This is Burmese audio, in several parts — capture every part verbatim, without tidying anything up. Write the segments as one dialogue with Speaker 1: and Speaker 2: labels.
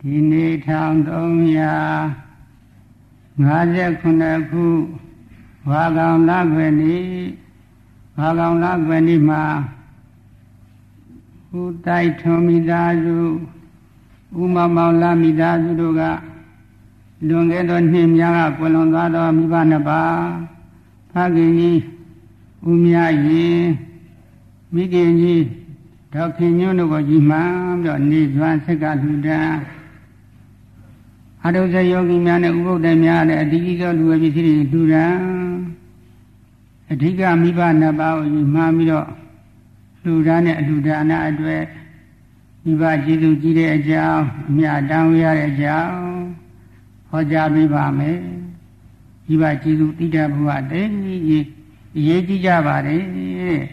Speaker 1: ဒီနေ့ထောင်သုံးရာငါးဆယ်ခုနှစ်ခုဝါကောင်လခွေနေ့ဝါကောင်လခွေနေ့မှာဥတိုက်ထွန်မိသားစုဥမမောင်လာမိသားစုတို့ကလွန်ခဲ့သောနှစ်များကကွယ်လွန်သွားသောမိဘနှစ်ပါးဖခင်ကြီးဥမြရင်မိခင်ကြီးဒေါခင်ညွန့်တို့ကိုကြီးမှန်ပြီးတော့နေသွမ်းဆက်ကလှူဒန်းအတုဇယောဂီများနဲ့ဥပုဒ္ဒေများနဲ့အဓိကသောလူဝေပစ္စည်းတွေလှူဒန်းအဓိကမိဘနှစ်ပါးကိုကြီးမှန်ပြီးတော့လှူဒန်းတဲ့အလှူဒါနအတွက်မိဘကျေးဇူးကြီးတဲ့အကြောင်းအမြတ်တောင်းရတဲ့အကြောင်းဟောကြားပေးပါမယ်မိဘကျေးဇူးတိတ္တဘုရားတည်းကြီးအရေးကြီးကြပါတယ်တဲ့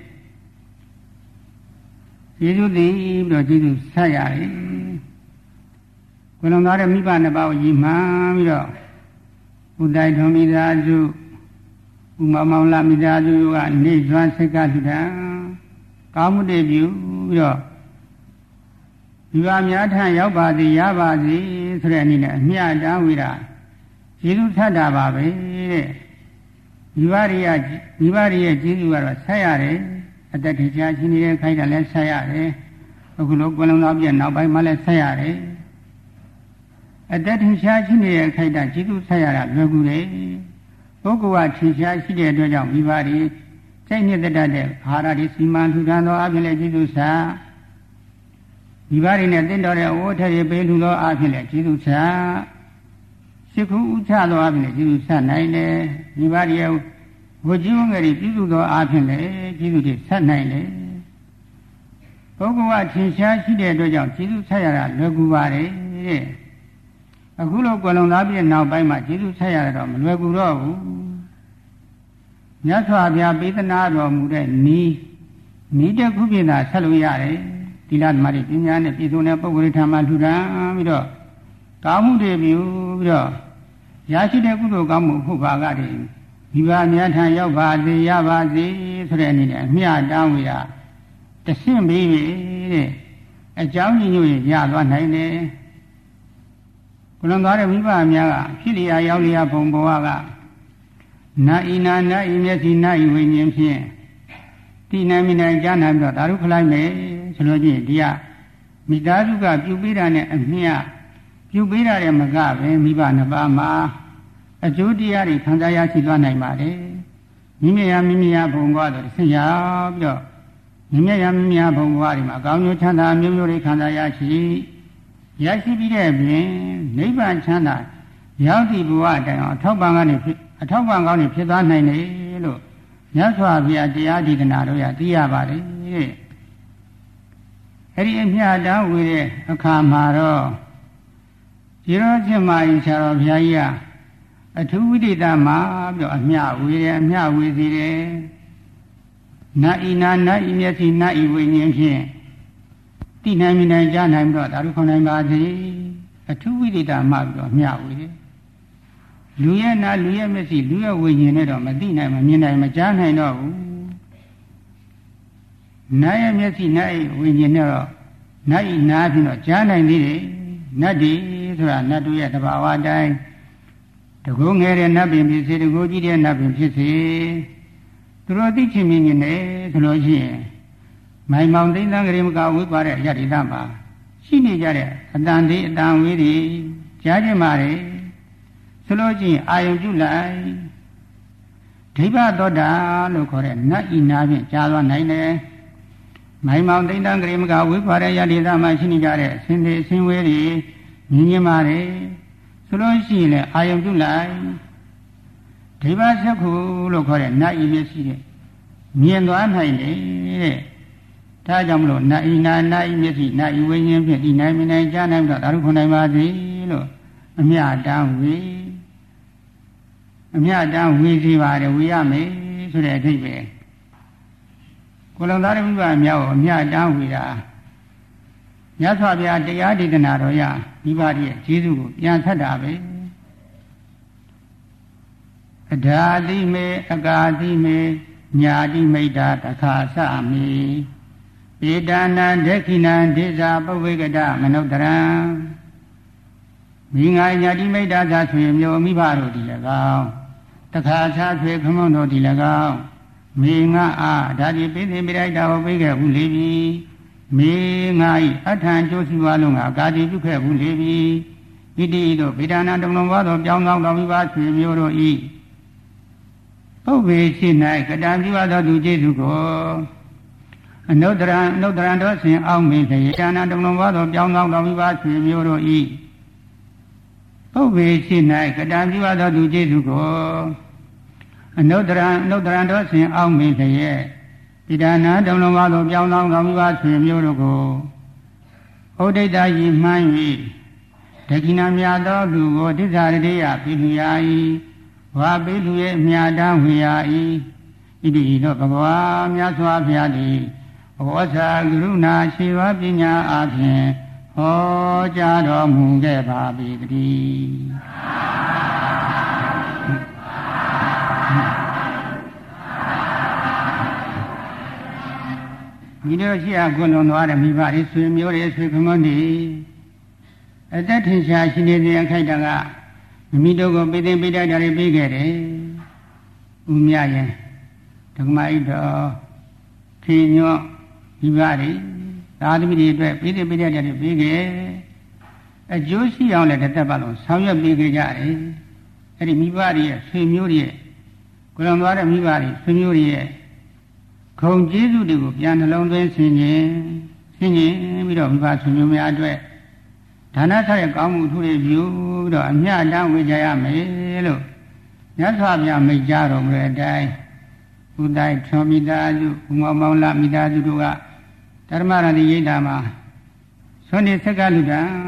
Speaker 1: ကျေးဇူးတည်ပြီးတော့ကျေးဇူးဆက်ရတယ်ဘယ်လိုသားတဲ့မိဘနှစ်ပါးကိုရည်မှန်းပြီးတော့ဥတိုက်ထွန်မိသားစုဥမမောင်လာမိသားစုကနေကျွမ်းစိတ်ကလှူဒန်းကောင်းမှုတည်ပြုပြီးတော့ဒီပါများထံရောက်ပါသည်ရပါစေဆိုတဲ့အနေနဲ့အမြတ်တမ်းဝိတာကျေးဇူးထပ်တာပါပဲတဲ့ဒီပါရိယဒီပါရိယကျေးဇူးကတော့ဆက်ရတယ်အတ္တထေချာချင်းနေတဲ့ခိုင်းတာလည်းဆက်ရတယ်အခုလိုကွယ်လွန်သွားပြည့်နောက်ပိုင်းမှလည်းဆက်ရတယ်အတ္တထေချာချင်းနေတဲ့ခိုင်းတာကျေးဇူးဆက်ရတာလွယ်ကူတယ်ပုဂ္ဂိုလ်ကထေချာရှိတဲ့အတွက်ကြောင့်ဒီပါရိစိတ်နှစ်သက်တဲ့အာဟာရဒီစီမံထူထမ်းသောအဖြစ်လည်းကျေးဇူးဆက်ဒီပါရိနဲ့တင့်တော်တဲ့ဝဋ္ဌရေပေးလူသောအဖြစ်လည်းကျေးဇူးဆက်ရှိခုဥချသောအဖြစ်လည်းကျေးဇူးဆက်နိုင်တယ်ဒီပါရိရဲ့ဝိကျွငယ်တွေပြုစုသောအဖြစ်လည်းကျေးဇူးတွေဆက်နိုင်တယ်ပုဂ္ဂိုလ်ကထင်ရှားရှိတဲ့အတွက်ကြောင့်ကျေးဇူးဆက်ရတာလွယ်ကူပါတယ်တဲ့အခုလိုကွယ်လွန်သားပြည့်နောက်ပိုင်းမှာကျေးဇူးဆက်ရတော့မလွယ်ကူတော့ဘူးမြတ်စွာဘုရားပေးသနာတော်မူတဲ့နီးနီးတဲ့ခုပြင်သာဆက်လို့ရတယ်သီလဓမ္မတွေပညာနဲ့ပြည့်စုံတဲ့ပုဂ္ဂိုလ်တွေထံမှာထူထမ်းပြီးတော့ကောင်းမှုတွေပြုပြီးတော့ရရှိတဲ့ကုသိုလ်ကောင်းမှုအဖို့ဘာကတွေဒီပါများထံရောက်ပါစေရပါစေဆိုတဲ့အနေနဲ့အမြတ်တောင်းဝေတာတဆင့်ပြီးပြီတဲ့အကြောင်းညညွှန်ရသွားနိုင်တယ်ဘုလွန်သွားတဲ့မိဘများကဖြစ်လျာရောက်လျာဘုံဘဝကနာဤနာနာဤမျက်စိနာဤဝိညာဉ်ဖြင့်တိနိုင်မိနိုင်ကြားနိုင်ပြီးတော့ဓာတုခလိုက်မယ်ဆိုလို့ချင်းဒီကမိသားစုကပြုပေးတာနဲ့အမြတ်ပြုပေးတာတဲ့မကပဲမိဘနှစ်ပါးမှာအကျိုးတရားတွေခံစားရရှိသွားနိုင်ပါတယ်မိမိရမိမိရဘုံဘဝဆိုဆင်ရောက်ပြီးတော့မိမိရမိမိရဘုံဘဝတွေမှာအကောင်းကျိုးချမ်းသာမျိုးမျိုးတွေခံစားရရှိရရှိပြီးတဲ့ပြင်နိဗ္ဗာန်ချမ်းသာရောက်သည့်ဘဝတိုင်အောင်အထောက်ပံ့ကနေအထောက်ပံ့ကောင်းတွေဖြစ်သွားနိုင်တယ်လို့မြတ်စွာဘုရားတရားဒေသနာတို့ရသိရပါတယ်အဲ့ဒီအမြတ်တမ်းဝေတဲ့အခါမှာတော့ဒီရောချင်းမာရင်ဆရာတော်ဘုရားကြီးကအထူးဝိသေသမှာပြီးတော့အမြဝေတယ်အမြဝေစီတယ်နာဤနာနာဤမျက်စိနာဤဝိညာဉ်ဖြင့်တိနိုင်မြင်နိုင်ကြားနိုင်ပြီးတော့ဒါတို့ခေါ်နိုင်ပါစေအထူးဝိသေသမှာပြီးတော့အမြဝေတယ်လူရဲ့နာလူရဲ့မျက်စိလူရဲ့ဝိညာဉ်နဲ့တော့မသိနိုင်မမြင်နိုင်မကြားနိုင်တော့ဘူးနာရဲ့မျက်စိနာရဲ့ဝိညာဉ်နဲ့တော့နာဤနာဖြင့်တော့ကြားနိုင်သေးတယ်နတ်ဒီဆိုတာနတ်တို့ရဲ့တဘာဝတိုင်းတကုငယ်တဲ့နတ်ပင်ဖြစ်စေတကုကြီးတဲ့နတ်ပင်ဖြစ်စေသူတို့သိချင်မြင်နေတယ်ဆိုလို့ရှိရင်မိုင်မောင်သိန်းသန်းကလေးမကဝိပါတဲ့ရတ္တိတမှာရှိနေကြတဲ့အတန်သေးအတန်ဝေးတွေကြားကျင်ပါတယ်ဆိုလို့ရှိရင်အာယုံပြုလိုက်ဒိဗ္ဗသောတာလို့ခေါ်တဲ့နတ်ဤနာဖြင့်ကြားသွားနိုင်တယ်မိုင်မောင်သိန်းသန်းကလေးမကဝိပါတဲ့ရတ္တိတမှာရှိနေကြတဲ့အစင်သေးအစင်ဝေးတွေမြင်မြင်ပါတယ်ဆိုလို့ရှိရင်လည်းအာယုံပြုလိုက်ဒိဗ္ဗစက္ခုလို့ခေါ်တဲ့နတ်ဤမျက်စိနဲ့မြင်သွားနိုင်တယ်တဲ့ဒါကြောင့်မလို့နတ်ဤနာနတ်ဤမျက်စိနတ်ဤဝိညာဉ်ဖြင့်ဒီနိုင်မနိုင်ကြားနိုင်တော့ဒါတို့ခွန်နိုင်ပါစေလို့အမြတ်တမ်းဝေအမြတ်တမ်းဝေစီပါတယ်ဝေရမယ်ဆိုတဲ့အထိပ္ပယ်ကိုလုံသားမိဘများကိုအမြတ်တမ်းဝေတာမြတ်စွာဘုရားတရားဒေသနာတော်ရမိဘရဲ့ကျေးဇူးကိုပြန်ဆက်တာပဲအဓာတိမေအကာတိမေညာတိမိတ်တာတခါစမေပေတာနံဒက္ခိဏံဒေဇာပုဗ္ဗေကတမနုဿရံမိငါညာတိမိတ်တာသာဆွေမျိုးမိဘတို့ဒီ၎င်းတခါချဆွေခမုန်းတို့ဒီ၎င်းမိငါအားဒါဒီပိသိပိရိုက်တာကိုပေးခဲ့ဘူးလေပြီမိငါဤအထံကျိုးစီးပွားလုံးကကာတိပြုခဲ့ဘူးလေပြီဣတိတို့ဗေဒနာတမလုံးဘောသောပြောင်းဆောင်တော်မိဘဆွေမျိုးတို့ဤပုဗ္ဗေရှိ၌ကတံပြုအပ်သောသူကျေးဇူးကိုအနုတ္တရအနုတ္တရတော်ဆင်အောင်မေခေဒါနာတမလုံးဘောသောပြောင်းဆောင်တော်မိဘဆွေမျိုးတို့ဤပုဗ္ဗေရှိ၌ကတံပြုအပ်သောသူကျေးဇူးကိုအနုတ္တရအနုတ္တရတော်ဆင်အောင်မေခေဒီဒါနာတမလုံးဘောသောပြောင်းဆောင်တော်မိဘဆွေမျိုးတို့ကိုဩဒိတယီမှန်း၍ဒက္ခိဏမြတ်သောသူကိုဒိဋ္ဌာရတိယပိလူယာ၏ဝါပိလူရဲ့မြတ်တမ်းဝေယာ၏ဣတိသောဘဂဝါမြတ်စွာဘုရားသည်ဘောဇာကရုဏာရှိဝပညာအဖြင့်ဟောကြားတော်မူခဲ့ပါပြီတည်းဒီလိုရှိအကွလွန်သွားတဲ့မိဘတွေဆွေမျိုးတွေဆွေခမန်းတွေအသက်ထင်ရှားရှိနေတဲ့အခိုက်တကမိမိတို့ကိုပိသိပိတ္တတာတွေပြီးခဲ့တယ်။ဦးမြရင်ဒကမဣတော်ခေညောမိဘတွေသာသမီတွေအတွက်ပိသိပိတ္တတာတွေပြီးခဲ့အကျိုးရှိအောင်လည်းတစ်သက်ပတ်လုံးဆောင်ရွက်ပြီးခဲ့ကြတယ်။အဲ့ဒီမိဘတွေရဲ့ဆွေမျိုးတွေရဲ့ကိုယ်တော်သွားတဲ့မိဘတွေဆွေမျိုးတွေရဲ့ခုံကျေးဇူးတွေကိုပြန်နှလုံးသွင်းဆင်ခြင်ဆင်ခြင်ပြီးတော့မိဘဆွေမျိုးများအတွက်ဒါနဆက်ရဲ့ကောင်းမှုထူးတွေပြုပြီးတော့အမြတ်တမ်းဝေကြရမယ်လို့မြတ်စွာဘုရားမိန့်ကြားတော်မူတဲ့အတိုင်းဥဒ္ဒိုက်ထွန်မိသားစုဥမောမောင်လမိသားစုတို့ကဓမ္မရတိရိဒ္ဓမှာဆွေနေဆက်ကလူတံ